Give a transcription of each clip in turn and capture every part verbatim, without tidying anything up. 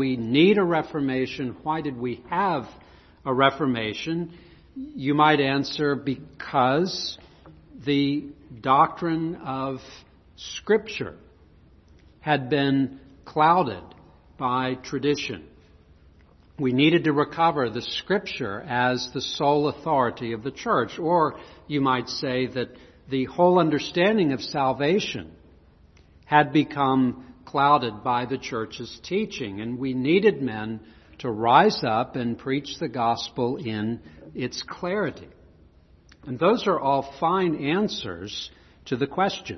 we need a reformation? Why did we have a reformation? You might answer, because the doctrine of Scripture had been clouded by tradition. We needed to recover the Scripture as the sole authority of the church. Or you might say that the whole understanding of salvation had become clouded by the church's teaching, and we needed men to rise up and preach the gospel in its clarity. And those are all fine answers to the question.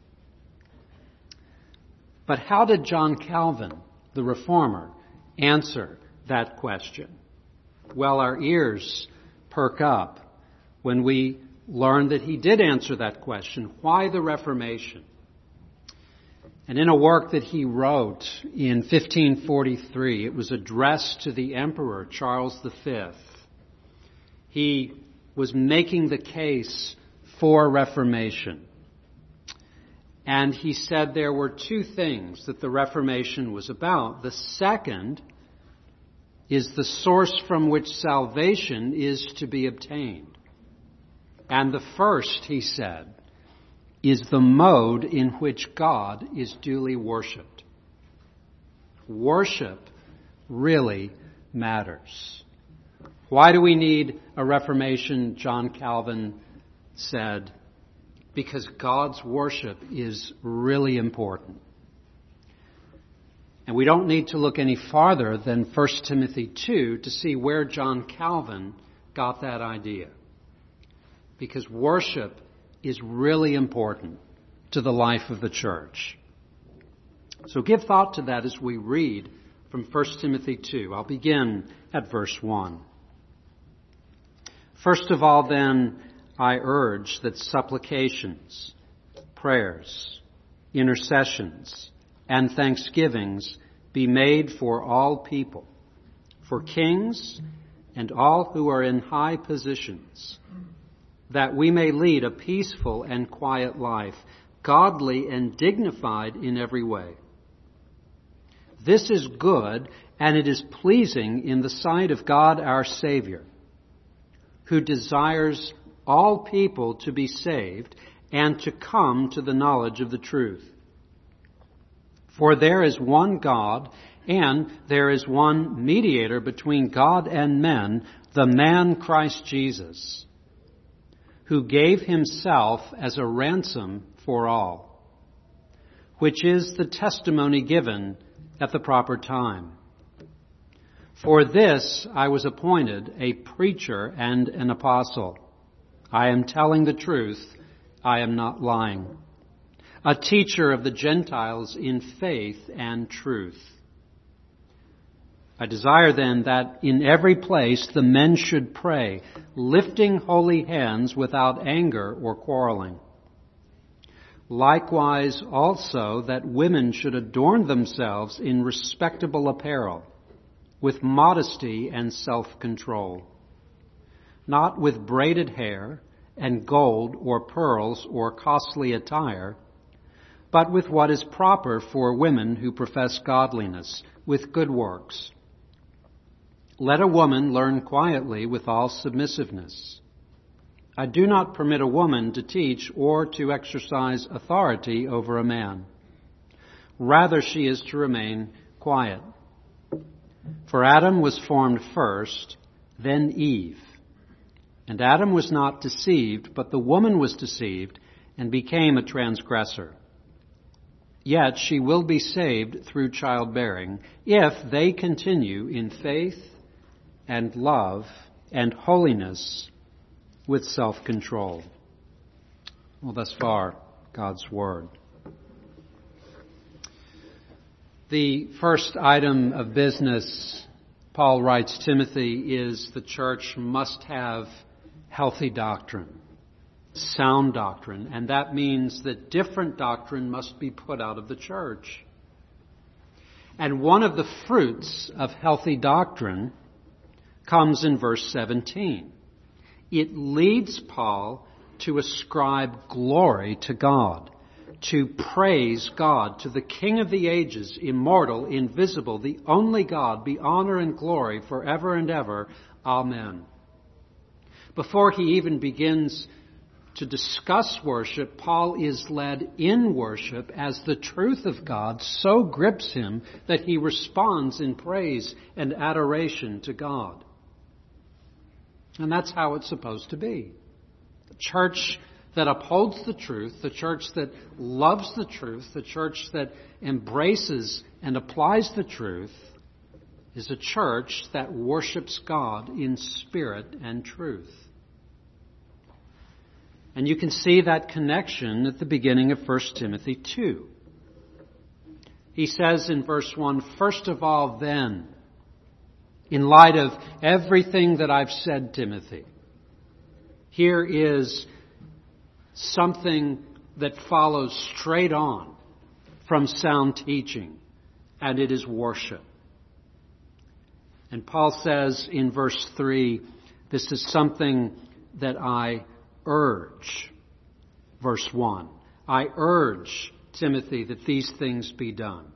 But how did John Calvin, the Reformer, answer that question? Well, our ears perk up when we learn that he did answer that question. Why the Reformation? And in a work that he wrote in fifteen forty-three, it was addressed to the Emperor Charles the Fifth. He was making the case for Reformation. And he said there were two things that the Reformation was about. The second is the source from which salvation is to be obtained. And the first, he said, is the mode in which God is duly worshipped. Worship really matters. Why do we need a reformation? John Calvin said, because God's worship is really important. And we don't need to look any farther than First Timothy two to see where John Calvin got that idea. Because worship is really important to the life of the church. So give thought to that as we read from First Timothy two. I'll begin at verse one. First of all, then, I urge that supplications, prayers, intercessions, and thanksgivings be made for all people, for kings and all who are in high positions, that we may lead a peaceful and quiet life, godly and dignified in every way. This is good, and it is pleasing in the sight of God our Savior, who desires all people to be saved and to come to the knowledge of the truth. For there is one God, and there is one mediator between God and men, the man Christ Jesus, who gave himself as a ransom for all, which is the testimony given at the proper time. For this I was appointed a preacher and an apostle. I am telling the truth, I am not lying. A teacher of the Gentiles in faith and truth. I desire then that in every place the men should pray, lifting holy hands without anger or quarreling. Likewise also that women should adorn themselves in respectable apparel, with modesty and self-control, not with braided hair and gold or pearls or costly attire, but with what is proper for women who profess godliness, with good works. Let a woman learn quietly with all submissiveness. I do not permit a woman to teach or to exercise authority over a man. Rather, she is to remain quiet. For Adam was formed first, then Eve. And Adam was not deceived, but the woman was deceived and became a transgressor. Yet she will be saved through childbearing if they continue in faith and love and holiness with self-control. Well, thus far, God's Word. The first item of business, Paul writes Timothy, is the church must have healthy doctrine, sound doctrine, and that means that different doctrine must be put out of the church. And one of the fruits of healthy doctrine comes in verse seventeen. It leads Paul to ascribe glory to God. to praise God, to the King of the ages, immortal, invisible, the only God, be honor and glory forever and ever. Amen. Before he even begins to discuss worship, Paul is led in worship as the truth of God so grips him that he responds in praise and adoration to God. And that's how it's supposed to be. The church that upholds the truth, the church that loves the truth, the church that embraces and applies the truth, is a church that worships God in spirit and truth. And you can see that connection at the beginning of First Timothy two. He says in verse one, first of all then, in light of everything that I've said, Timothy, here is something that follows straight on from sound teaching, and it is worship. And Paul says in verse three, this is something that I urge. Verse one, I urge, Timothy, that these things be done.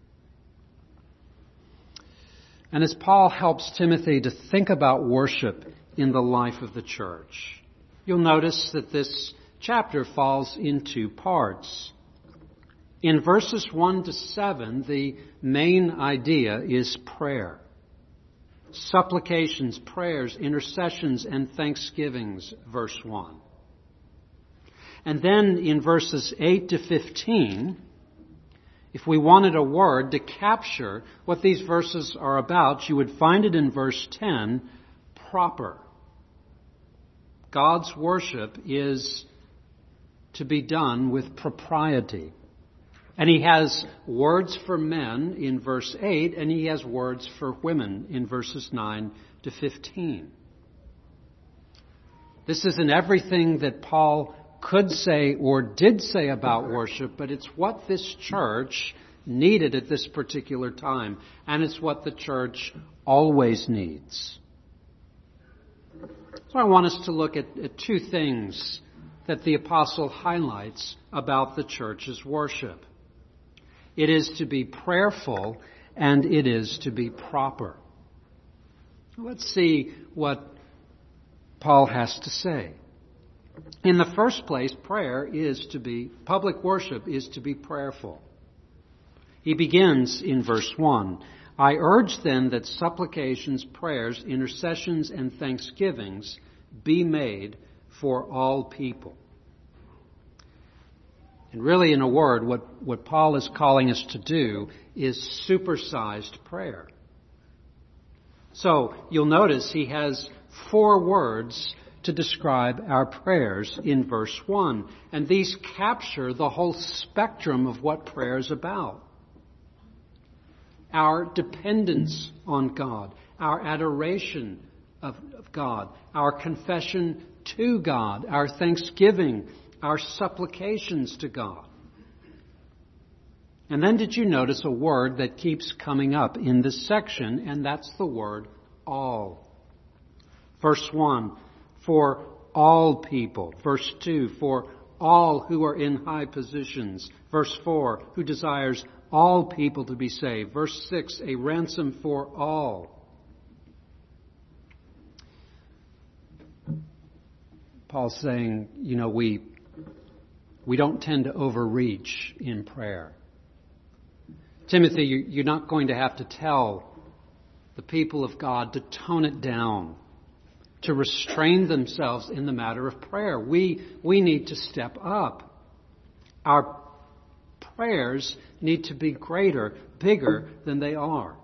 And as Paul helps Timothy to think about worship in the life of the church, you'll notice that this chapter falls in two parts. In verses one to seven, the main idea is prayer. Supplications, prayers, intercessions, and thanksgivings, verse one. And then in verses eight to fifteen, if we wanted a word to capture what these verses are about, you would find it in verse ten, proper. God's worship is to be done with propriety. And he has words for men in verse eight, and he has words for women in verses nine to fifteen. This isn't everything that Paul could say or did say about worship, but it's what this church needed at this particular time, and it's what the church always needs. So I want us to look at, at two things that the apostle highlights about the church's worship. It is to be prayerful, and it is to be proper. Let's see what Paul has to say. In the first place, prayer is to be, public worship is to be prayerful. He begins in verse one, I urge then that supplications, prayers, intercessions, and thanksgivings be made for all people. And really, in a word, what, what Paul is calling us to do is supersized prayer. So, you'll notice he has four words to describe our prayers in verse one. And these capture the whole spectrum of what prayer is about. Our dependence on God, our adoration of, of God, our confession to God, our thanksgiving, our supplications to God. And then did you notice a word that keeps coming up in this section, and that's the word all. Verse one, for all people. Verse two, for all who are in high positions. Verse four, who desires all people to be saved. Verse six, a ransom for all. Paul's saying, you know, we we don't tend to overreach in prayer. Timothy, you're not going to have to tell the people of God to tone it down, to restrain themselves in the matter of prayer. We, we need to step up. Our prayers need to be greater, bigger than they are.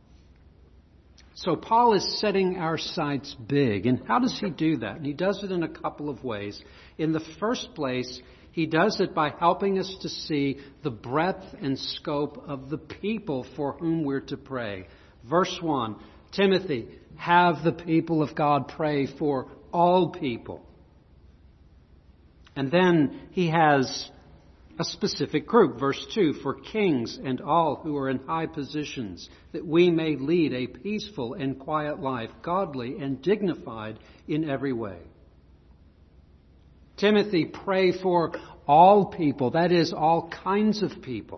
So Paul is setting our sights big. And how does he do that? And he does it in a couple of ways. In the first place, he does it by helping us to see the breadth and scope of the people for whom we're to pray. Verse one, Timothy, have the people of God pray for all people. And then he has a specific group. Verse two, for kings and all who are in high positions, that we may lead a peaceful and quiet life, godly and dignified in every way. Timothy, pray for all people, that is, all kinds of people.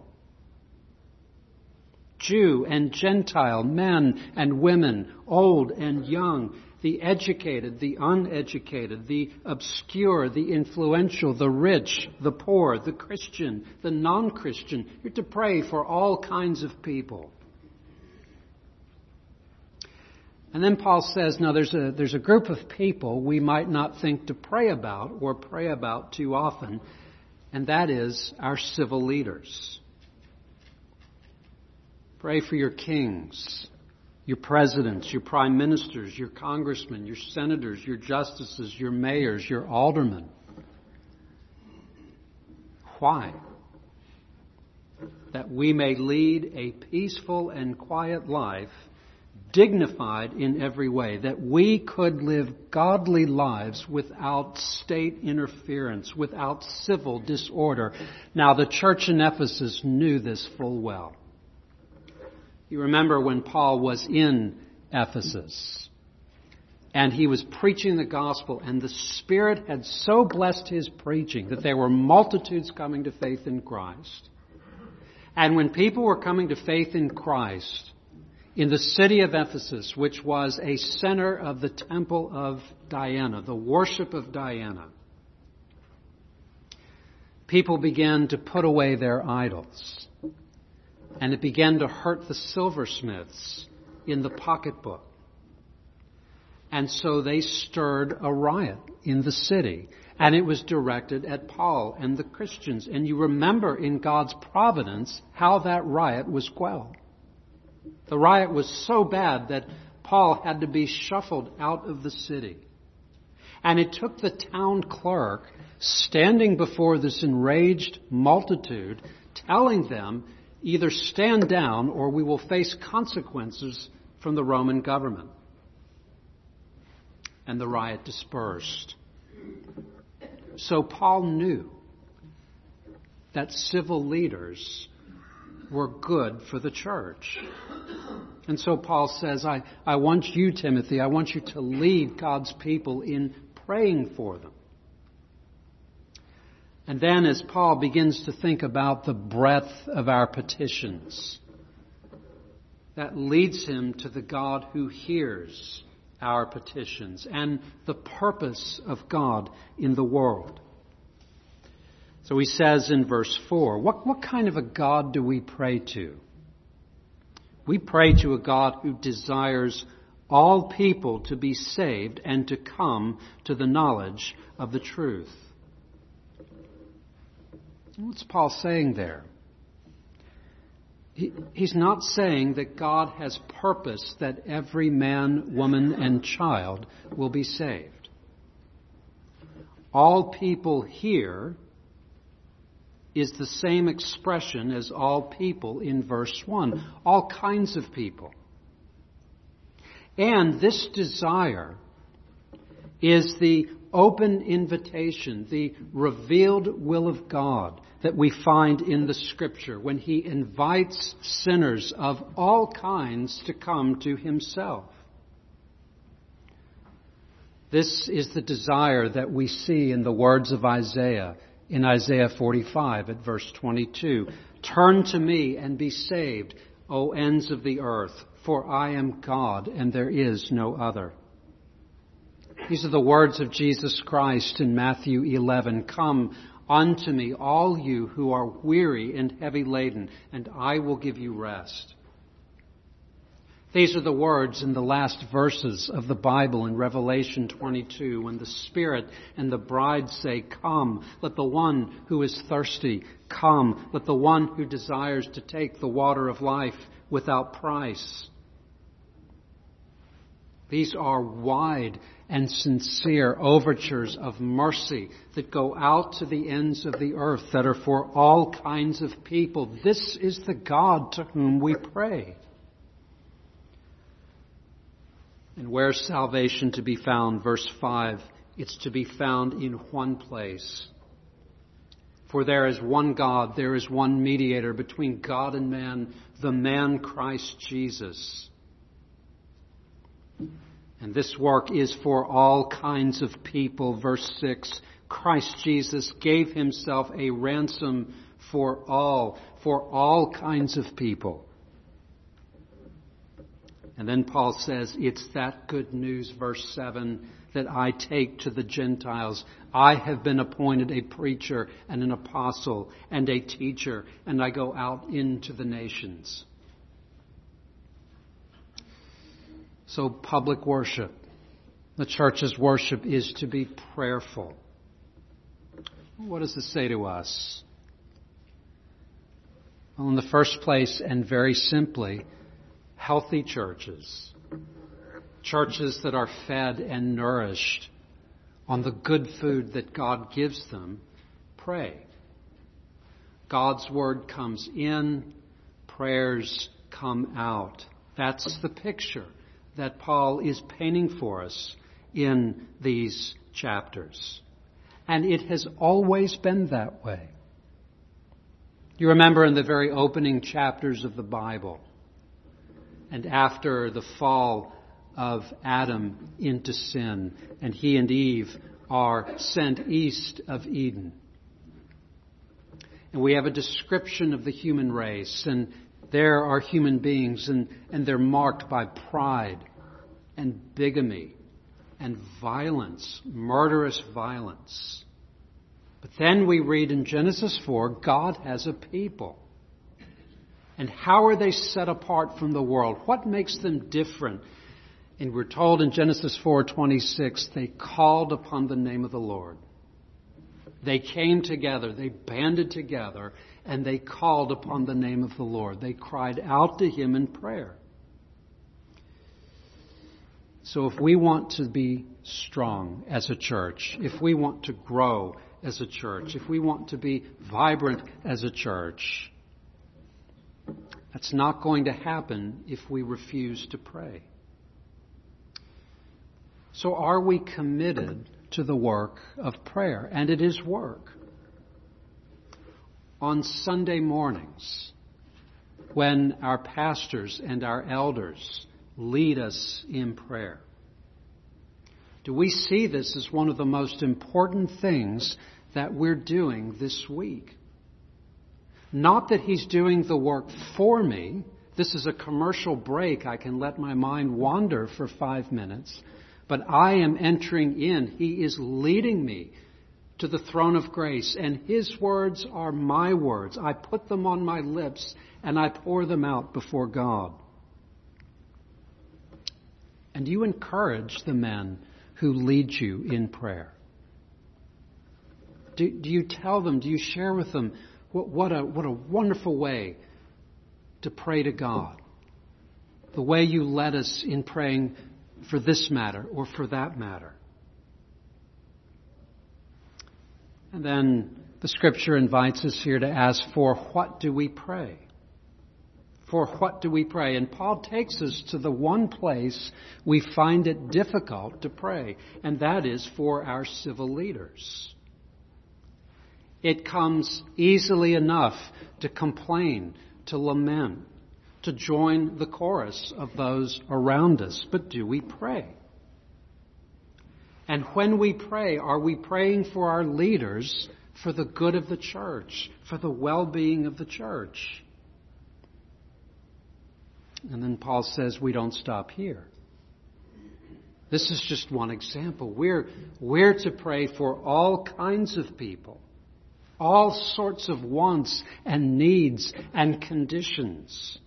Jew and Gentile, men and women, old and young, the educated, the uneducated, the obscure, the influential, the rich, the poor, the Christian, the non-Christian. You're to pray for all kinds of people. And then Paul says, now there's a, there's a group of people we might not think to pray about or pray about too often, and that is our civil leaders. Pray for your kings, your presidents, your prime ministers, your congressmen, your senators, your justices, your mayors, your aldermen. Why? That we may lead a peaceful and quiet life, dignified in every way, that we could live godly lives without state interference, without civil disorder. Now, the church in Ephesus knew this full well. You remember when Paul was in Ephesus and he was preaching the gospel, and the Spirit had so blessed his preaching that there were multitudes coming to faith in Christ. And when people were coming to faith in Christ, in the city of Ephesus, which was a center of the temple of Diana, the worship of Diana, people began to put away their idols. And it began to hurt the silversmiths in the pocketbook. And so they stirred a riot in the city. And it was directed at Paul and the Christians. And you remember in God's providence how that riot was quelled. The riot was so bad that Paul had to be shuffled out of the city. And it took the town clerk standing before this enraged multitude, telling them, either stand down or we will face consequences from the Roman government. And the riot dispersed. So Paul knew that civil leaders were good for the church. And so Paul says, I, I want you, Timothy, I want you to lead God's people in praying for them. And then as Paul begins to think about the breadth of our petitions, that leads him to the God who hears our petitions and the purpose of God in the world. So he says in verse four, what, what kind of a God do we pray to? We pray to a God who desires all people to be saved and to come to the knowledge of the truth. What's Paul saying there? He, he's not saying that God has purposed that every man, woman, and child will be saved. All people here is the same expression as all people in verse one. All kinds of people. And this desire is the open invitation, the revealed will of God that we find in the Scripture when He invites sinners of all kinds to come to Himself. This is the desire that we see in the words of Isaiah, in Isaiah forty-five at verse twenty-two. Turn to me and be saved, O ends of the earth, for I am God and there is no other. These are the words of Jesus Christ in Matthew eleven. Come unto me, all you who are weary and heavy laden, and I will give you rest. These are the words in the last verses of the Bible in Revelation twenty-two, when the Spirit and the bride say, come, let the one who is thirsty come, let the one who desires to take the water of life without price. These are wide and sincere overtures of mercy that go out to the ends of the earth, that are for all kinds of people. This is the God to whom we pray. And where's salvation to be found? Verse five, it's to be found in one place. For there is one God, there is one mediator between God and man, the man Christ Jesus. And this work is for all kinds of people. Verse six, Christ Jesus gave himself a ransom for all, for all kinds of people. And then Paul says, it's that good news, verse seven, that I take to the Gentiles. I have been appointed a preacher and an apostle and a teacher, and I go out into the nations. So public worship, the church's worship, is to be prayerful. What does this say to us? Well, in the first place, and very simply, healthy churches, churches that are fed and nourished on the good food that God gives them, pray. God's word comes in, prayers come out. That's the picture that Paul is painting for us in these chapters. And it has always been that way. You remember in the very opening chapters of the Bible, and after the fall of Adam into sin, and he and Eve are sent east of Eden. And we have a description of the human race, and there are human beings, and, and they're marked by pride and bigamy and violence, murderous violence. But then we read in Genesis four, God has a people. And how are they set apart from the world? What makes them different? And we're told in Genesis four twenty-six, they called upon the name of the Lord. They came together, they banded together, and they called upon the name of the Lord. They cried out to him in prayer. So if we want to be strong as a church, if we want to grow as a church, if we want to be vibrant as a church, that's not going to happen if we refuse to pray. So are we committed to the work of prayer? And it is work. On Sunday mornings, when our pastors and our elders lead us in prayer, do we see this as one of the most important things that we're doing this week? Not that he's doing the work for me. This is a commercial break. I can let my mind wander for five minutes. But I am entering in. He is leading me to the throne of grace. And his words are my words. I put them on my lips and I pour them out before God. And you encourage the men who lead you in prayer. Do, do you tell them, do you share with them what, what a what a wonderful way to pray to God? The way you led us in praying for this matter or for that matter. And then the Scripture invites us here to ask, for what do we pray? For what do we pray? And Paul takes us to the one place we find it difficult to pray, and that is for our civil leaders. It comes easily enough to complain, to lament, to join the chorus of those around us. But do we pray? And when we pray, are we praying for our leaders, for the good of the church, for the well-being of the church? And then Paul says we don't stop here. This is just one example. We're, we're to pray for all kinds of people, all sorts of wants and needs and conditions.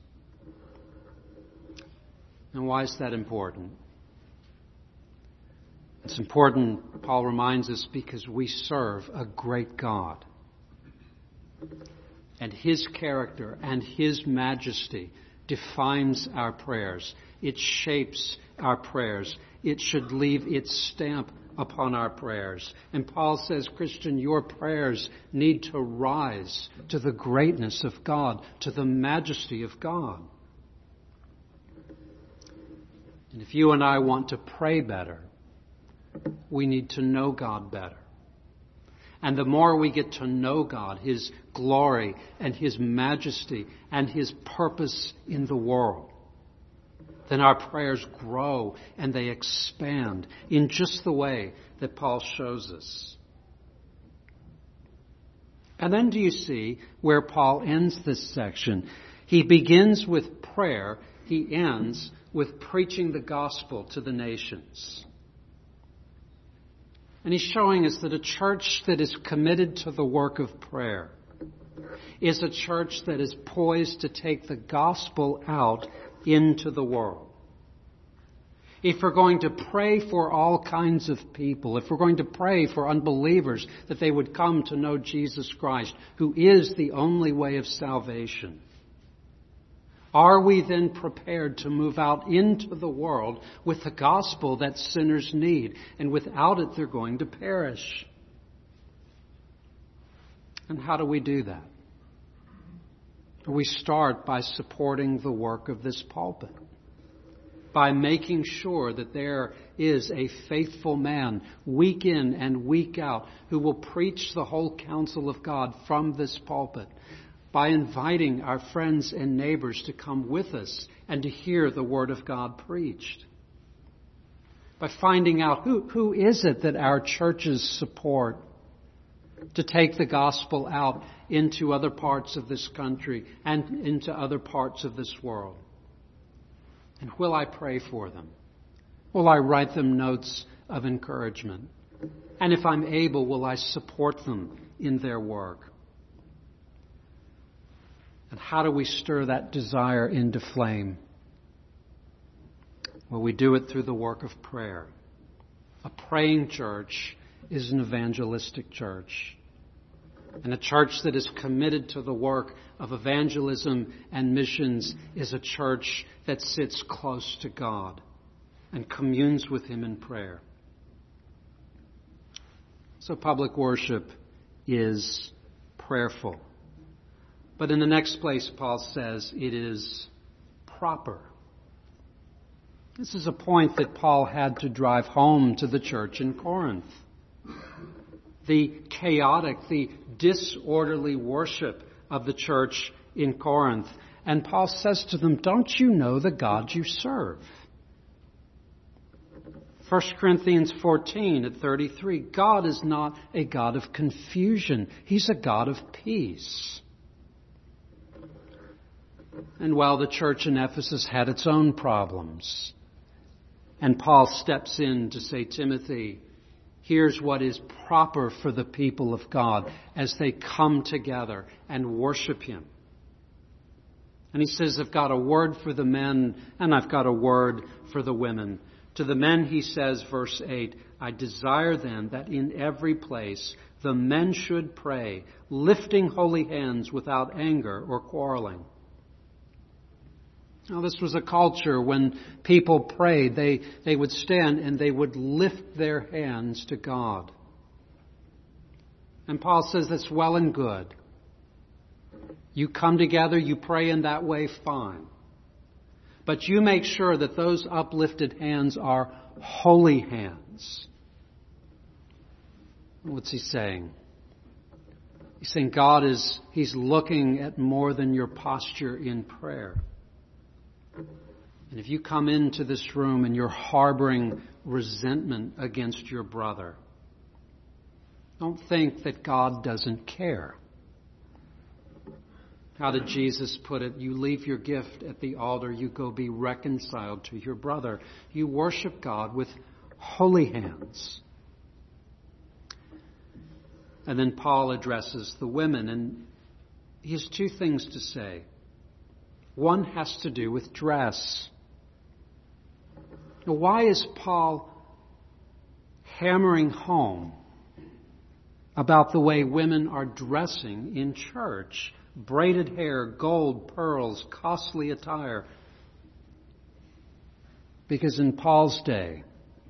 And why is that important? It's important, Paul reminds us, because we serve a great God. And his character and his majesty defines our prayers. It shapes our prayers. It should leave its stamp upon our prayers. And Paul says, Christian, your prayers need to rise to the greatness of God, to the majesty of God. And if you and I want to pray better, we need to know God better. And the more we get to know God, his glory and his majesty and his purpose in the world, then our prayers grow and they expand in just the way that Paul shows us. And then do you see where Paul ends this section? He begins with prayer. He ends with preaching the gospel to the nations. And he's showing us that a church that is committed to the work of prayer is a church that is poised to take the gospel out into the world. If we're going to pray for all kinds of people, if we're going to pray for unbelievers that they would come to know Jesus Christ, who is the only way of salvation, are we then prepared to move out into the world with the gospel that sinners need? And without it, they're going to perish. And how do we do that? We start by supporting the work of this pulpit, by making sure that there is a faithful man week in and week out who will preach the whole counsel of God from this pulpit, by inviting our friends and neighbors to come with us and to hear the Word of God preached, by finding out who, who is it that our churches support to take the gospel out into other parts of this country and into other parts of this world. And will I pray for them? Will I write them notes of encouragement? And if I'm able, will I support them in their work? And how do we stir that desire into flame? Well, we do it through the work of prayer. A praying church is an evangelistic church. And a church that is committed to the work of evangelism and missions is a church that sits close to God and communes with Him in prayer. So public worship is prayerful. But in the next place, Paul says it is proper. This is a point that Paul had to drive home to the church in Corinth. The chaotic, the disorderly worship of the church in Corinth. And Paul says to them, don't you know the God you serve? First Corinthians fourteen at thirty-three, God is not a God of confusion. He's a God of peace. And while the church in Ephesus had its own problems, and Paul steps in to say, Timothy, here's what is proper for the people of God as they come together and worship Him. And he says, I've got a word for the men and I've got a word for the women. To the men, he says, verse eight, I desire then that in every place the men should pray, lifting holy hands without anger or quarreling. Now, this was a culture when people prayed, they, they would stand and they would lift their hands to God. And Paul says that's well and good. You come together, you pray in that way, fine. But you make sure that those uplifted hands are holy hands. What's he saying? He's saying God is, He's looking at more than your posture in prayer. And if you come into this room and you're harboring resentment against your brother, don't think that God doesn't care. How did Jesus put it? You leave your gift at the altar, you go be reconciled to your brother. You worship God with holy hands. And then Paul addresses the women, and he has two things to say. One has to do with dress. Now, why is Paul hammering home about the way women are dressing in church? Braided hair, gold, pearls, costly attire. Because in Paul's day,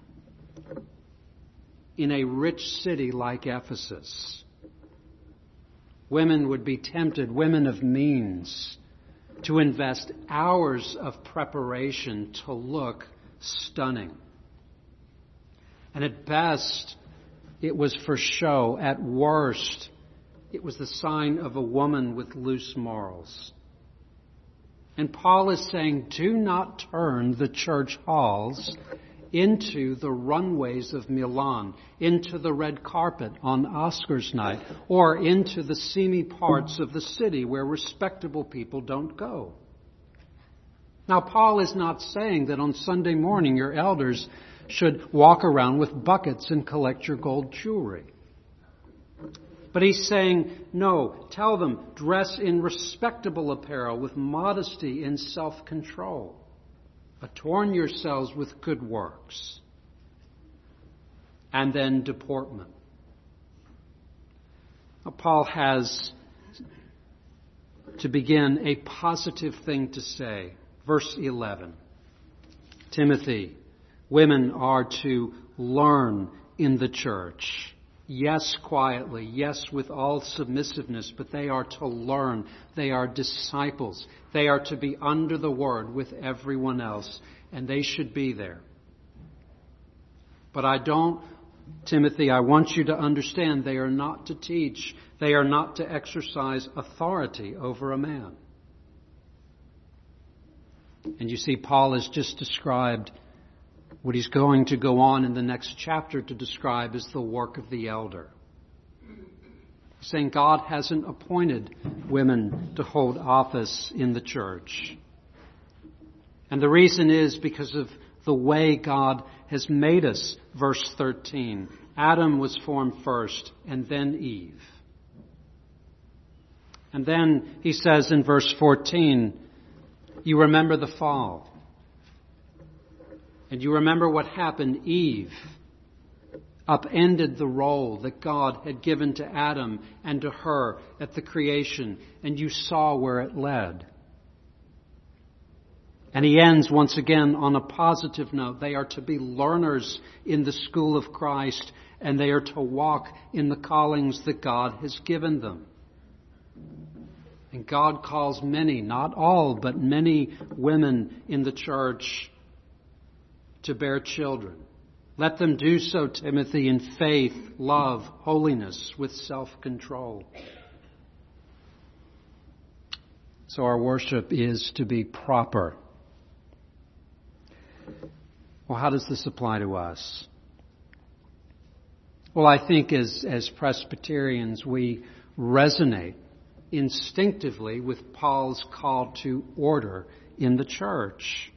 in a rich city like Ephesus, women would be tempted, women of means, to invest hours of preparation to look stunning. And at best, it was for show. At worst, it was the sign of a woman with loose morals. And Paul is saying, do not turn the church halls into the runways of Milan, into the red carpet on Oscars night, or into the seamy parts of the city where respectable people don't go. Now, Paul is not saying that on Sunday morning your elders should walk around with buckets and collect your gold jewelry. But he's saying, no, tell them, dress in respectable apparel with modesty and self-control. Adorn yourselves with good works. And then deportment. Now, Paul has, to begin, a positive thing to say. Verse eleven. Timothy, women are to learn in the church. Yes, quietly. Yes, with all submissiveness. But they are to learn. They are disciples. They are to be under the word with everyone else. And they should be there. But I don't, Timothy, I want you to understand they are not to teach. They are not to exercise authority over a man. And you see, Paul has just described what he's going to go on in the next chapter to describe as the work of the elder. He's saying God hasn't appointed women to hold office in the church. And the reason is because of the way God has made us. Verse thirteen. Adam was formed first, and then Eve. And then he says in verse fourteen, you remember the fall. And you remember what happened. Eve upended the role that God had given to Adam and to her at the creation. And you saw where it led. And he ends once again on a positive note. They are to be learners in the school of Christ, and they are to walk in the callings that God has given them. And God calls many, not all, but many women in the church to bear children. Let them do so, Timothy, in faith, love, holiness, with self-control. So our worship is to be proper. Well, how does this apply to us? Well, I think as, as Presbyterians, we resonate instinctively with Paul's call to order in the church.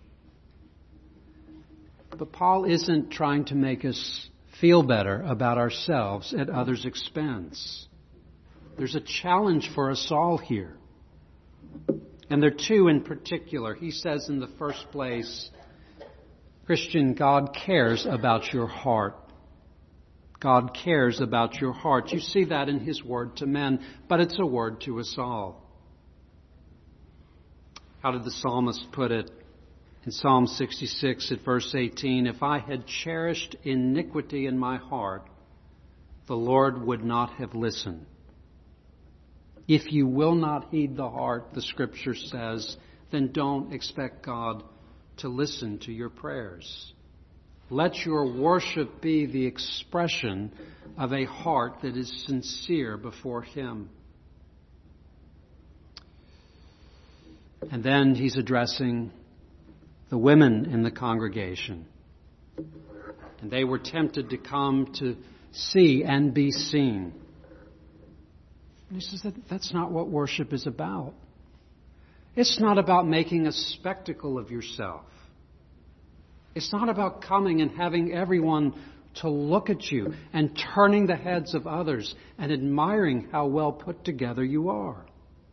But Paul isn't trying to make us feel better about ourselves at others' expense. There's a challenge for us all here. And there are two in particular. He says in the first place, Christian, God cares about your heart. God cares about your heart. You see that in His word to men, but it's a word to us all. How did the psalmist put it? In Psalm sixty-six at verse eighteen, if I had cherished iniquity in my heart, the Lord would not have listened. If you will not heed the heart, the Scripture says, then don't expect God to listen to your prayers. Let your worship be the expression of a heart that is sincere before Him. And then he's addressing the women in the congregation. And they were tempted to come to see and be seen. And he says that that's not what worship is about. It's not about making a spectacle of yourself. It's not about coming and having everyone to look at you and turning the heads of others and admiring how well put together you are.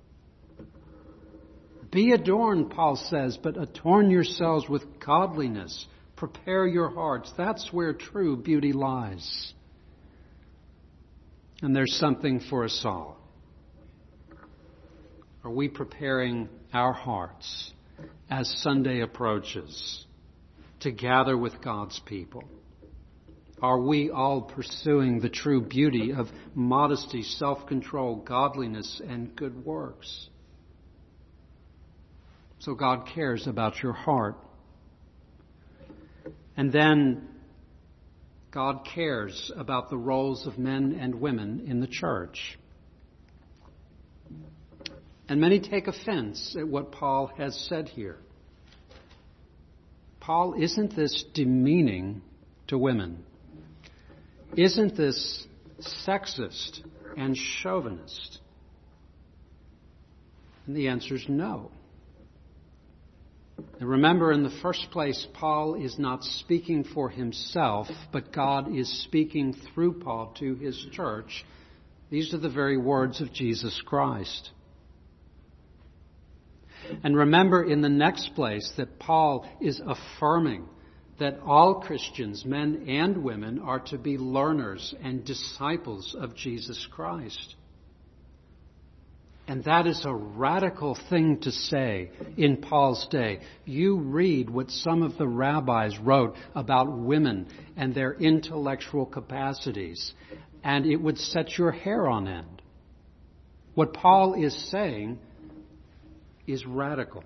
Be adorned, Paul says, but adorn yourselves with godliness. Prepare your hearts. That's where true beauty lies. And there's something for us all. Are we preparing our hearts as Sunday approaches to gather with God's people? Are we all pursuing the true beauty of modesty, self-control, godliness, and good works? So God cares about your heart. And then God cares about the roles of men and women in the church. And many take offense at what Paul has said here. Paul, isn't this demeaning to women? Isn't this sexist and chauvinist? And the answer is no. And remember, in the first place, Paul is not speaking for himself, but God is speaking through Paul to his church. These are the very words of Jesus Christ. And remember, in the next place, that Paul is affirming that all Christians, men and women, are to be learners and disciples of Jesus Christ. And that is a radical thing to say in Paul's day. You read what some of the rabbis wrote about women and their intellectual capacities, and it would set your hair on end. What Paul is saying is radical.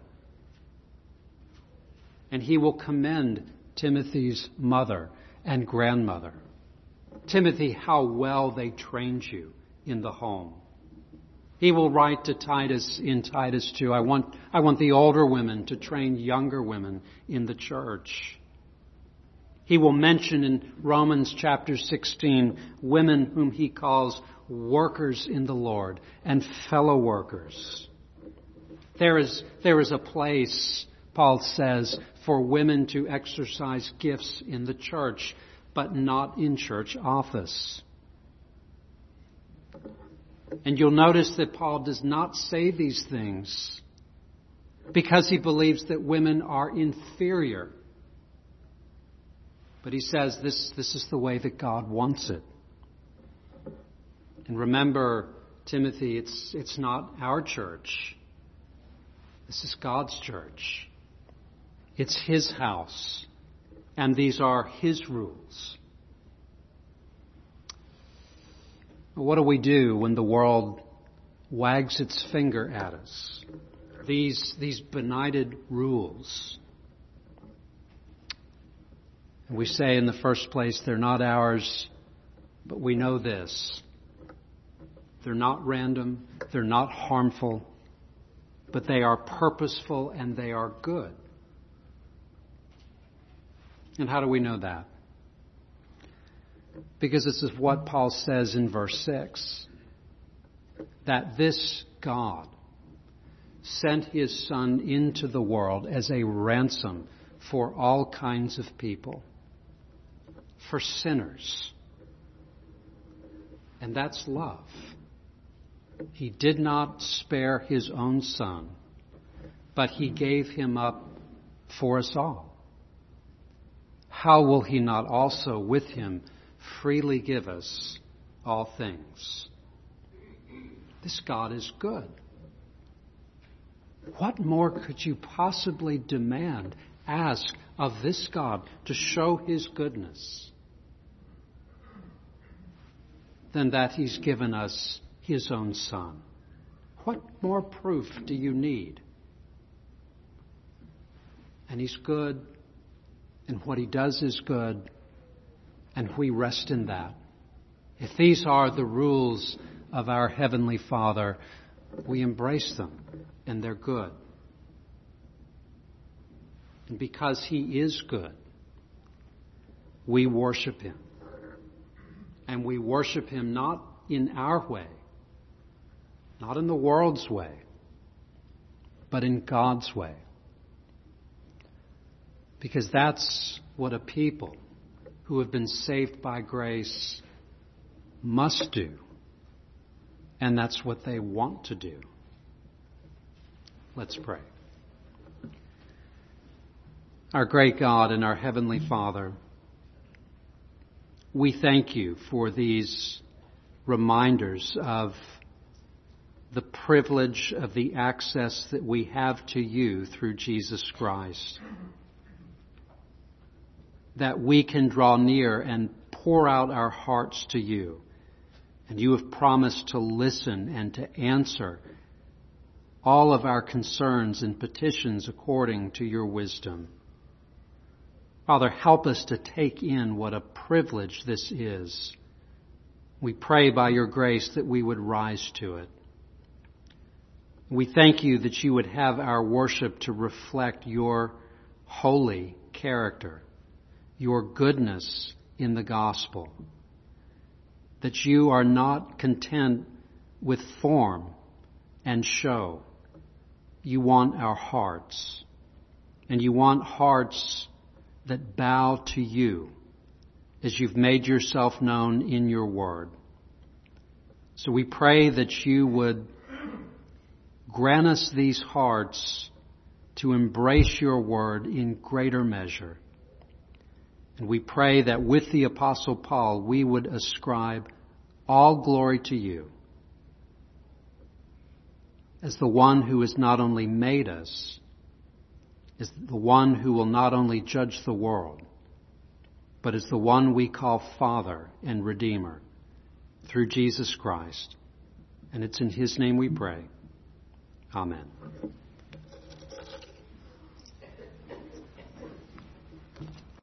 And he will commend Timothy's mother and grandmother. Timothy, how well they trained you in the home. He will write to Titus in Titus two, I want, I want the older women to train younger women in the church. He will mention in Romans chapter sixteen women whom he calls workers in the Lord and fellow workers. There is, there is a place, Paul says, for women to exercise gifts in the church, but not in church office. And you'll notice that Paul does not say these things because he believes that women are inferior. But he says this, this is the way that God wants it. And remember, Timothy, it's, it's not our church. This is God's church. It's His house. And these are His rules. What do we do when the world wags its finger at us? These, these benighted rules. And we say in the first place, they're not ours, but we know this. They're not random, they're not harmful, but they are purposeful and they are good. And how do we know that? Because this is what Paul says in verse six. That this God sent His Son into the world as a ransom for all kinds of people. For sinners. And that's love. He did not spare His own Son, but He gave Him up for us all. How will He not also with Him freely give us all things? This God is good. What more could you possibly demand, ask of this God to show His goodness than that He's given us His own Son? What more proof do you need? And He's good, and what He does is good, and we rest in that. If these are the rules of our Heavenly Father, we embrace them, and they're good. And because He is good, we worship Him. And we worship Him not in our way, not in the world's way, but in God's way. Because that's what a people who have been saved by grace must do. And that's what they want to do. Let's pray. Our great God and our Heavenly Father, we thank You for these reminders of the privilege of the access that we have to You through Jesus Christ. That we can draw near and pour out our hearts to You. And You have promised to listen and to answer all of our concerns and petitions according to Your wisdom. Father, help us to take in what a privilege this is. We pray by Your grace that we would rise to it. We thank You that You would have our worship to reflect Your holy character, your goodness in the gospel. That you are not content with form and show. You want our hearts. And you want hearts that bow to you as you've made yourself known in your word. So we pray that you would grant us these hearts to embrace your word in greater measure. And we pray that with the Apostle Paul, we would ascribe all glory to you as the one who has not only made us, as the one who will not only judge the world, but as the one we call Father and Redeemer through Jesus Christ. And it's in His name we pray. Amen.